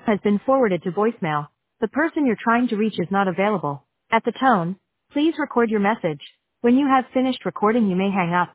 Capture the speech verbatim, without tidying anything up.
has been forwarded to voicemail. The person you're trying to reach is not available. At the tone, please record your message. When you have finished recording, you may hang up.